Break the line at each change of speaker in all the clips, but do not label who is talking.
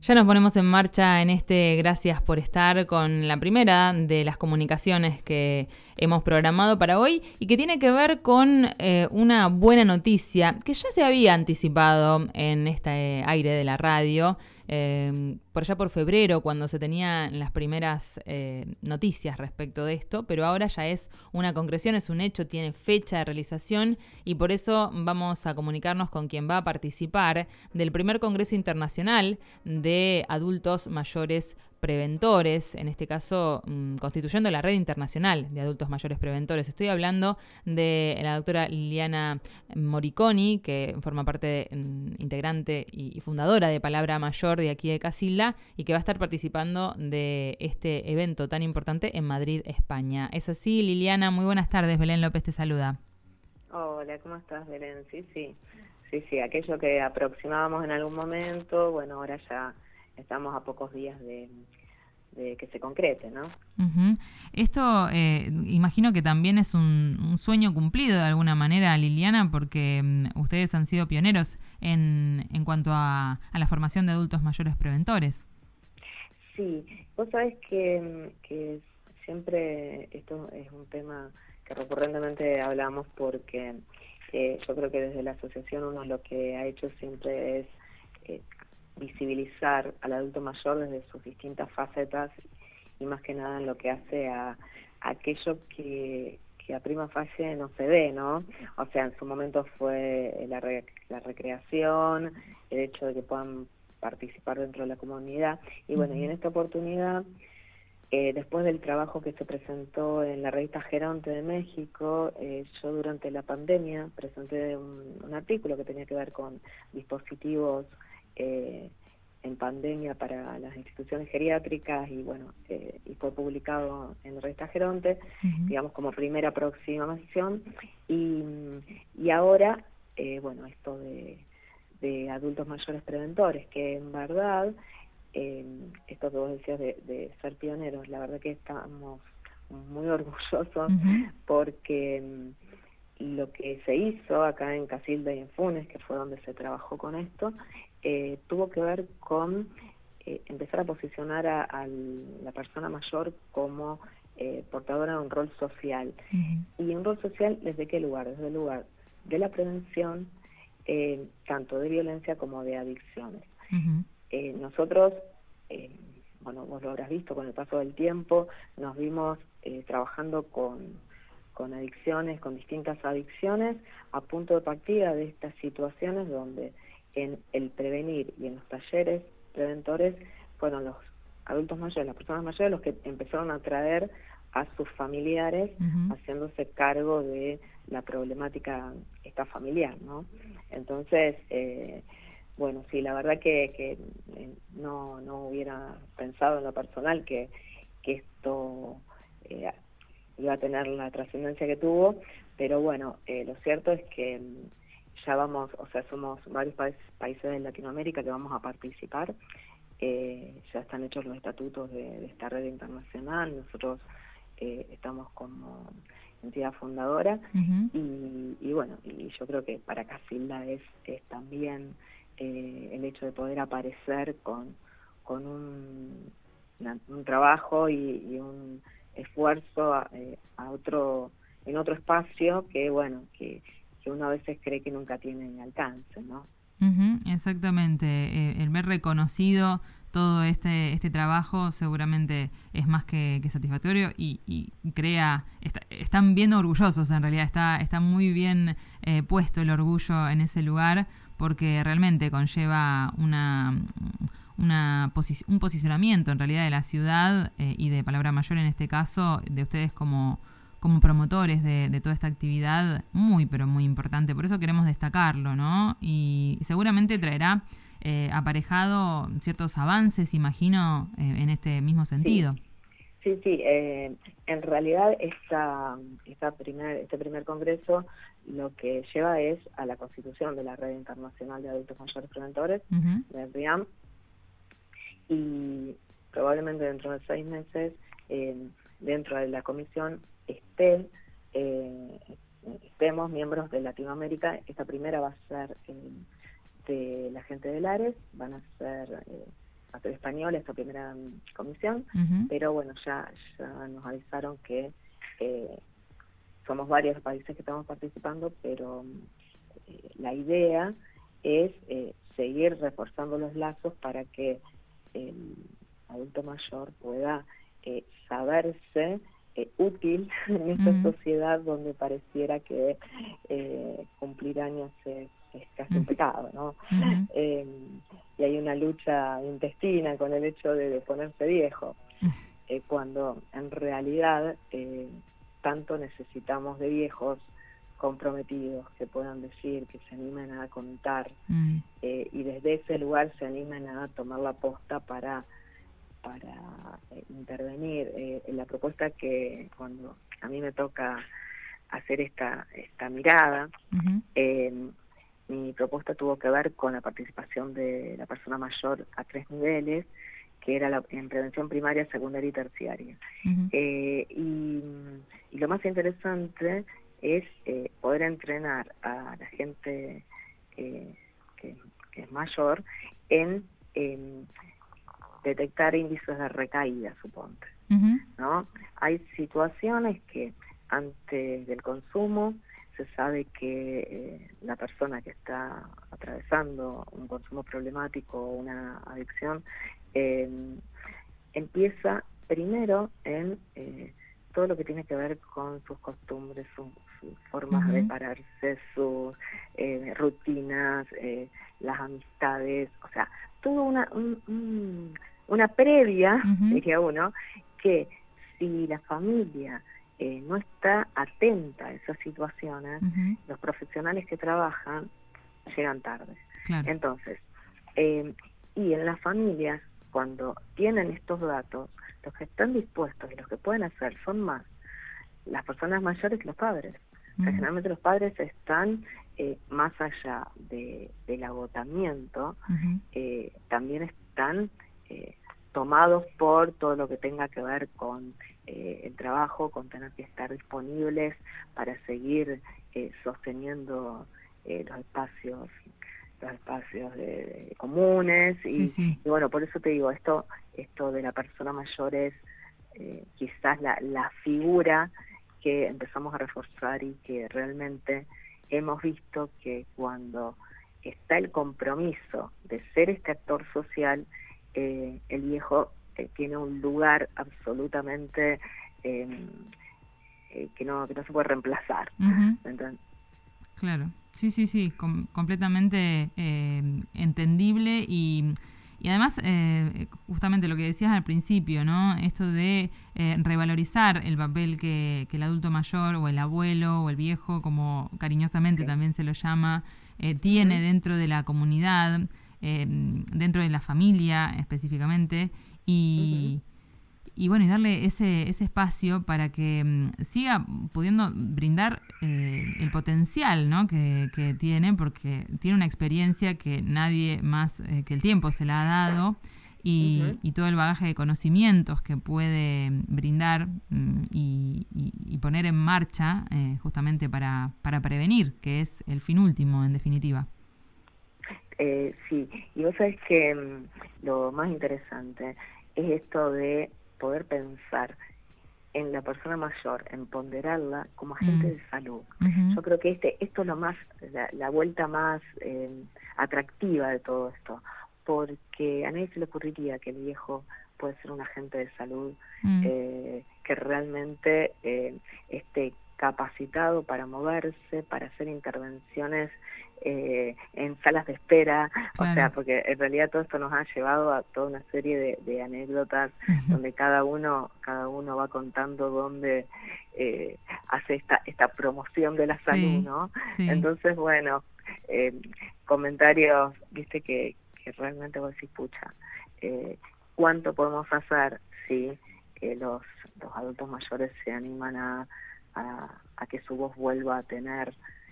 Ya nos ponemos en marcha en este Gracias por estar con la primera de las comunicaciones que hemos programado para hoy y que tiene que ver con una buena noticia que ya se había anticipado en este aire de la radio. Por allá por febrero, cuando se tenían las primeras noticias respecto de esto, pero ahora ya es una concreción, es un hecho, tiene fecha de realización y por eso vamos a comunicarnos con quien va a participar del primer Congreso Internacional de Adultos Mayores Preventores, en este caso constituyendo la Red Internacional de Adultos Mayores Preventores. Estoy hablando de la doctora Liliana Moriconi, que forma parte integrante y fundadora de Palabra Mayor de aquí de Casilda y que va a estar participando de este evento tan importante en Madrid, España. ¿Es así, Liliana? Muy buenas tardes, Belén López te saluda.
Hola, ¿cómo estás, Belén? Sí, aquello que aproximábamos en algún momento, bueno, ahora ya estamos a pocos días de que se concrete, ¿no?
Uh-huh. Esto imagino que también es un sueño cumplido de alguna manera, Liliana, porque ustedes han sido pioneros en cuanto a la formación de adultos mayores preventores.
Sí, vos sabés que siempre esto es un tema que recurrentemente hablamos porque yo creo que desde la asociación uno lo que ha hecho siempre es visibilizar al adulto mayor desde sus distintas facetas y más que nada en lo que hace a aquello que a prima facie no se ve, ¿no? O sea, en su momento fue la recreación, el hecho de que puedan participar dentro de la comunidad y bueno, y en esta oportunidad después del trabajo que se presentó en la revista Geronte de México, yo durante la pandemia presenté un artículo que tenía que ver con dispositivos en pandemia para las instituciones geriátricas y bueno, y fue publicado en la revista Geronte, digamos como primera aproximación y ahora, bueno, esto de adultos mayores preventores, que en verdad esto que vos decías de ser pioneros, la verdad que estamos muy orgullosos porque lo que se hizo acá en Casilda y en Funes, que fue donde se trabajó con esto, tuvo que ver con empezar a posicionar a la persona mayor como portadora de un rol social. ¿Y un rol social desde qué lugar? Desde el lugar de la prevención, tanto de violencia como de adicciones. Nosotros, bueno, vos lo habrás visto con el paso del tiempo, nos vimos trabajando con adicciones, con distintas adicciones, a punto de partida de estas situaciones donde en el prevenir y en los talleres preventores fueron los adultos mayores, las personas mayores, los que empezaron a traer a sus familiares haciéndose cargo de la problemática esta familiar, ¿no? Entonces, bueno, sí, la verdad que no hubiera pensado en lo personal que esto iba a tener la trascendencia que tuvo, pero bueno, lo cierto es que ya vamos, o sea, somos varios países de Latinoamérica que vamos a participar, ya están hechos los estatutos de esta red internacional, nosotros estamos como entidad fundadora y bueno, y yo creo que para Casilda es también el hecho de poder aparecer con un trabajo y un esfuerzo en otro espacio que bueno, que uno a veces cree que nunca tiene alcance, ¿no?
Exactamente, el ver reconocido todo este trabajo seguramente es más que satisfactorio y crea, están bien orgullosos en realidad, está muy bien puesto el orgullo en ese lugar porque realmente conlleva un posicionamiento en realidad de la ciudad y de Palabra Mayor en este caso, de ustedes como promotores de toda esta actividad muy, pero muy importante. Por eso queremos destacarlo, ¿no? Y seguramente traerá aparejado ciertos avances, imagino, en este mismo sentido.
Sí, en realidad este primer congreso lo que lleva es a la constitución de la Red Internacional de Adultos Mayores Preventores, de RIAM, y probablemente dentro de 6 meses, dentro de la comisión, estemos miembros de Latinoamérica. Esta primera va a ser de la gente de Lares, van a ser hacer español esta primera comisión, pero bueno, ya nos avisaron que somos varios los países que estamos participando, pero la idea es seguir reforzando los lazos para que el adulto mayor pueda saberse útil en esta sociedad donde pareciera que cumplir años es casi un pecado, ¿no? Y hay una lucha intestina con el hecho de ponerse viejo, cuando en realidad tanto necesitamos de viejos comprometidos que puedan decir, que se animen a contar, y desde ese lugar se animen a tomar la posta para intervenir. En la propuesta que cuando a mí me toca hacer esta mirada, mi propuesta tuvo que ver con la participación de la persona mayor a 3 niveles, que era en prevención primaria, secundaria y terciaria. Y lo más interesante es poder entrenar a la gente que es mayor en detectar índices de recaída, suponte, ¿no? Hay situaciones que antes del consumo se sabe que la persona que está atravesando un consumo problemático o una adicción empieza primero en todo lo que tiene que ver con sus costumbres, sus formas de pararse, sus rutinas, las amistades, o sea, toda una previa, diría uno, que si la familia no está atenta a esas situaciones, los profesionales que trabajan llegan tarde. Claro. Entonces, y en las familias, cuando tienen estos datos, los que están dispuestos y los que pueden hacer son más las personas mayores que los padres. O sea, generalmente los padres están más allá del agotamiento, también están tomados por todo lo que tenga que ver con el trabajo, con tener que estar disponibles para seguir sosteniendo los espacios comunes, y bueno, por eso te digo, esto de la persona mayor es quizás la figura que empezamos a reforzar y que realmente hemos visto que cuando está el compromiso de ser este actor social, el viejo tiene un lugar absolutamente que no se puede reemplazar. Entonces,
claro, sí, completamente entendible y además justamente lo que decías al principio, ¿no? Esto de revalorizar el papel que el adulto mayor o el abuelo o el viejo, como cariñosamente también se lo llama, tiene dentro de la comunidad, dentro de la familia específicamente, y bueno, y darle ese espacio para que siga pudiendo brindar el potencial, ¿no? que tiene, porque tiene una experiencia que nadie más que el tiempo se la ha dado, y todo el bagaje de conocimientos que puede brindar y poner en marcha justamente para prevenir, que es el fin último, en definitiva.
Sí, y vos sabés que lo más interesante es esto de poder pensar en la persona mayor, en ponderarla como agente de salud. Yo creo que esto es lo más, la vuelta más atractiva de todo esto, porque a nadie se le ocurriría que el viejo puede ser un agente de salud que realmente esté capacitado para moverse, para hacer intervenciones en salas de espera, claro. O sea, porque en realidad todo esto nos ha llevado a toda una serie de anécdotas donde cada uno va contando dónde hace esta promoción de la salud, ¿no? Sí. Entonces, bueno, comentarios, viste, que realmente vos decís, pucha, ¿cuánto podemos hacer si los adultos mayores se animan a que su voz vuelva a tener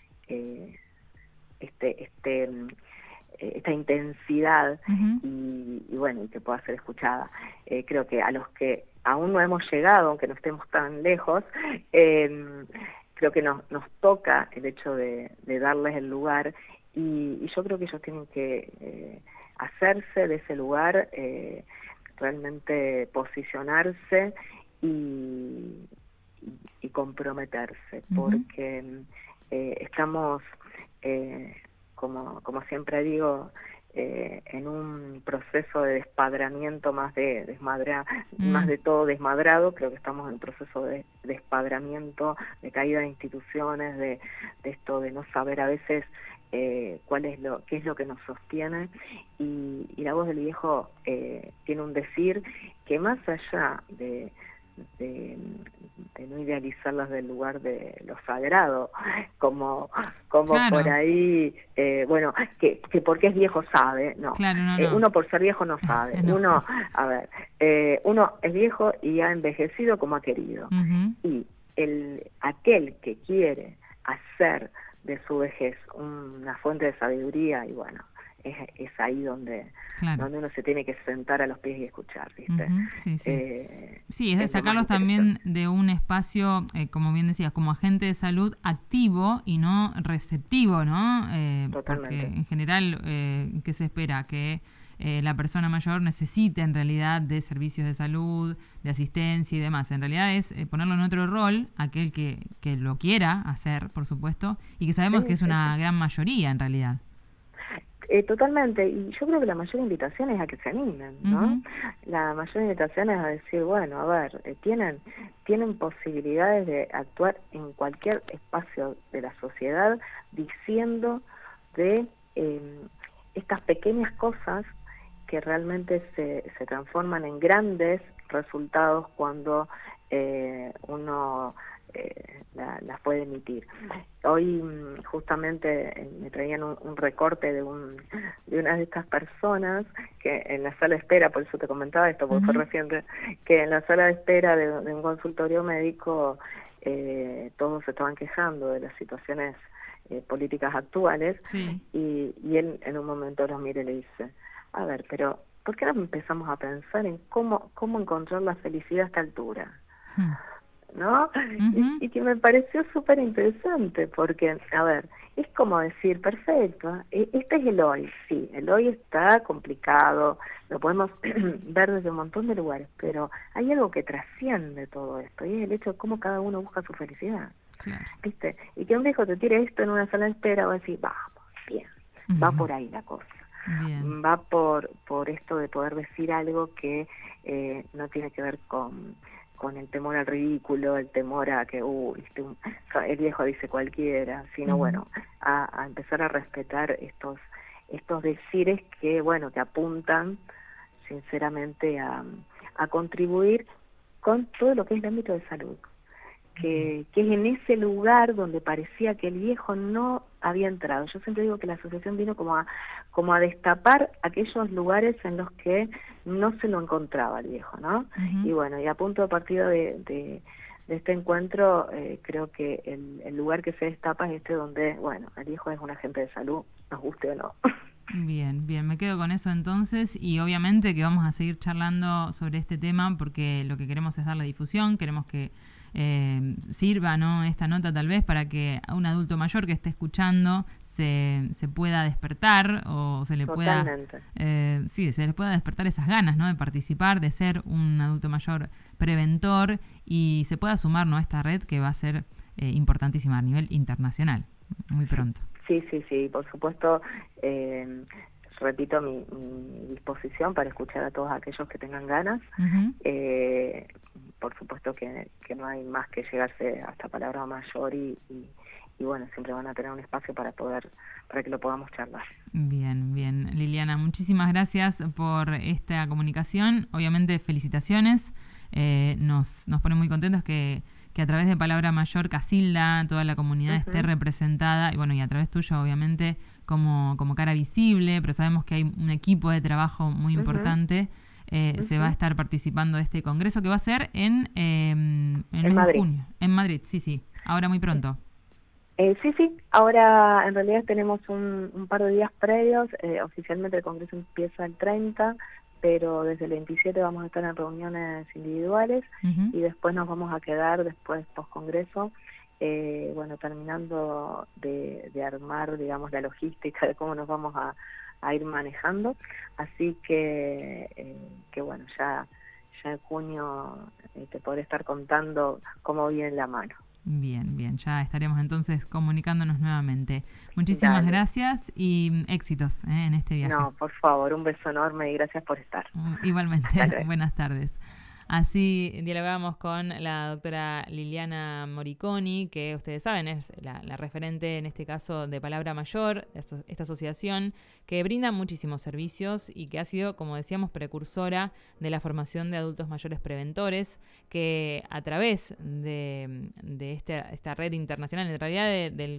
esta intensidad y bueno, y que pueda ser escuchada? Creo que a los que aún no hemos llegado, aunque no estemos tan lejos, creo que nos toca el hecho de darles el lugar, y yo creo que ellos tienen que hacerse de ese lugar, realmente posicionarse y comprometerse, porque estamos, como siempre digo, en un proceso de despadramiento más de todo desmadrado. Creo que estamos en un proceso de despadramiento, de caída de instituciones, de esto de no saber a veces qué es lo que nos sostiene, y la voz del viejo tiene un decir que, más allá de no idealizarlas del lugar de lo sagrado, como
claro.
por ahí, bueno, que porque es viejo sabe, no.
Claro, no.
Uno por ser viejo no sabe.
No.
Uno, a ver, uno es viejo y ha envejecido como ha querido. Y aquel que quiere hacer de su vejez una fuente de sabiduría, y bueno, es ahí donde uno se tiene que sentar a los pies y escuchar, ¿viste?
Sí, es de sacarlos también de un espacio, como bien decías, como agente de salud activo y no receptivo, ¿no? Porque en general, ¿qué se espera? Que la persona mayor necesite en realidad de servicios de salud, de asistencia y demás. En realidad es ponerlo en otro rol, aquel que lo quiera hacer, por supuesto, y que sabemos que es una gran mayoría en realidad.
Totalmente, y yo creo que la mayor invitación es a que se animen, ¿no? La mayor invitación es a decir, bueno, a ver, tienen posibilidades de actuar en cualquier espacio de la sociedad, diciendo de estas pequeñas cosas que realmente se transforman en grandes resultados cuando uno las puede emitir. Hoy justamente me traían un recorte de una de estas personas que en la sala de espera, por eso te comentaba esto, porque fue reciente, que en la sala de espera de un consultorio médico todos se estaban quejando de las situaciones políticas actuales, y él en un momento los mira y le dice, a ver, pero ¿por qué no empezamos a pensar en cómo encontrar la felicidad a esta altura? ¿No? Y que me pareció súper interesante, porque, a ver, es como decir, perfecto, este es el hoy, sí, el hoy está complicado, lo podemos ver desde un montón de lugares, pero hay algo que trasciende todo esto, y es el hecho de cómo cada uno busca su felicidad, ¿viste? Y que un viejo te tire esto en una sala de espera, va a decir, vamos, bien, va por ahí la cosa. Va por esto de poder decir algo que no tiene que ver con el temor al ridículo, el temor a que, el viejo dice cualquiera, sino bueno, a empezar a respetar estos decires que, bueno, que apuntan sinceramente a contribuir con todo lo que es el ámbito de salud, que es en ese lugar donde parecía que el viejo no había entrado. Yo siempre digo que la asociación vino como a destapar aquellos lugares en los que no se lo encontraba el viejo, ¿no? Y bueno, y a punto de partida de este encuentro, creo que el lugar que se destapa es donde, bueno, el viejo es un agente de salud, nos guste o no.
Bien, me quedo con eso entonces, y obviamente que vamos a seguir charlando sobre este tema porque lo que queremos es darle difusión, queremos que sirva, ¿no?, esta nota tal vez para que a un adulto mayor que esté escuchando se pueda despertar o se le pueda se les pueda despertar esas ganas, ¿no?, de participar, de ser un adulto mayor preventor, y se pueda sumar, ¿no?, a esta red que va a ser importantísima a nivel internacional muy pronto.
Sí, por supuesto, repito mi disposición para escuchar a todos aquellos que tengan ganas. Por supuesto que no hay más que llegarse hasta palabra mayor y bueno, siempre van a tener un espacio para que lo podamos charlar.
Bien, Liliana, muchísimas gracias por esta comunicación. Obviamente felicitaciones, nos pone muy contentos que a través de Palabra Mayor Casilda toda la comunidad esté representada, y bueno, y a través tuyo obviamente como cara visible, pero sabemos que hay un equipo de trabajo muy importante. Se va a estar participando de este congreso que va a ser en
Madrid.
Junio. En Madrid, sí, ahora muy pronto.
Sí, ahora en realidad tenemos un par de días previos, oficialmente el congreso empieza el 30, pero desde el 27 vamos a estar en reuniones individuales y después nos vamos a quedar después post-congreso, bueno, terminando de armar, digamos, la logística de cómo nos vamos ir manejando, así que bueno, ya en junio te podré estar contando cómo viene la mano.
Bien, bien, ya estaremos entonces comunicándonos nuevamente. Muchísimas
Dale.
Gracias y éxitos en este viaje.
No, por favor, un beso enorme y gracias por estar.
Igualmente, buenas tardes. Así dialogamos con la doctora Liliana Moriconi, que ustedes saben es la referente en este caso de Palabra Mayor, esta asociación que brinda muchísimos servicios y que ha sido, como decíamos, precursora de la formación de adultos mayores preventores, que a través de esta red internacional, en realidad del